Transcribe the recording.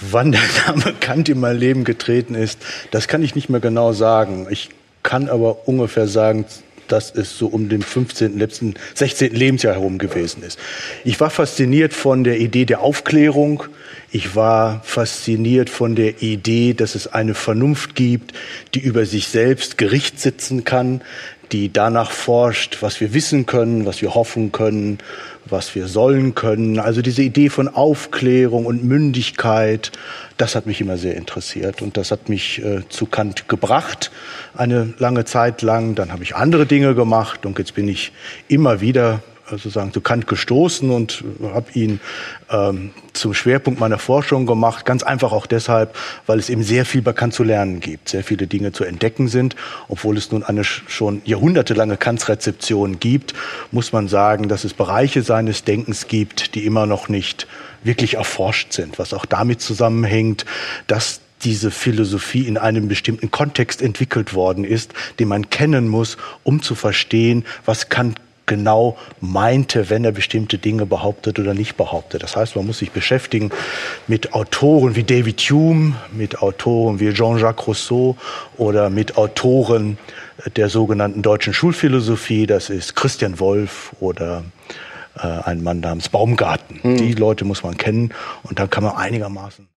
Wann der Name Kant in mein Leben getreten ist, das kann ich nicht mehr genau sagen. Ich kann aber ungefähr sagen, dass es so um den 16. Lebensjahr herum gewesen ist. Ich war fasziniert von der Idee der Aufklärung. Ich war fasziniert von der Idee, dass es eine Vernunft gibt, die über sich selbst Gericht sitzen kann, die danach forscht, was wir wissen können, was wir hoffen können, was wir sollen können. Also diese Idee von Aufklärung und Mündigkeit, das hat mich immer sehr interessiert. Und das hat mich zu Kant gebracht, eine lange Zeit lang. Dann habe ich andere Dinge gemacht und jetzt bin ich immer wieder sozusagen zu Kant gestoßen und habe ihn zum Schwerpunkt meiner Forschung gemacht. Ganz einfach auch deshalb, weil es eben sehr viel bei Kant zu lernen gibt, sehr viele Dinge zu entdecken sind. Obwohl es nun eine schon jahrhundertelange Kants-Rezeption gibt, muss man sagen, dass es Bereiche seines Denkens gibt, die immer noch nicht wirklich erforscht sind, was auch damit zusammenhängt, dass diese Philosophie in einem bestimmten Kontext entwickelt worden ist, den man kennen muss, um zu verstehen, was Kant genau meinte, wenn er bestimmte Dinge behauptet oder nicht behauptet. Das heißt, man muss sich beschäftigen mit Autoren wie David Hume, mit Autoren wie Jean-Jacques Rousseau oder mit Autoren der sogenannten deutschen Schulphilosophie. Das ist Christian Wolff oder ein Mann namens Baumgarten. Die Leute muss man kennen und dann kann man einigermaßen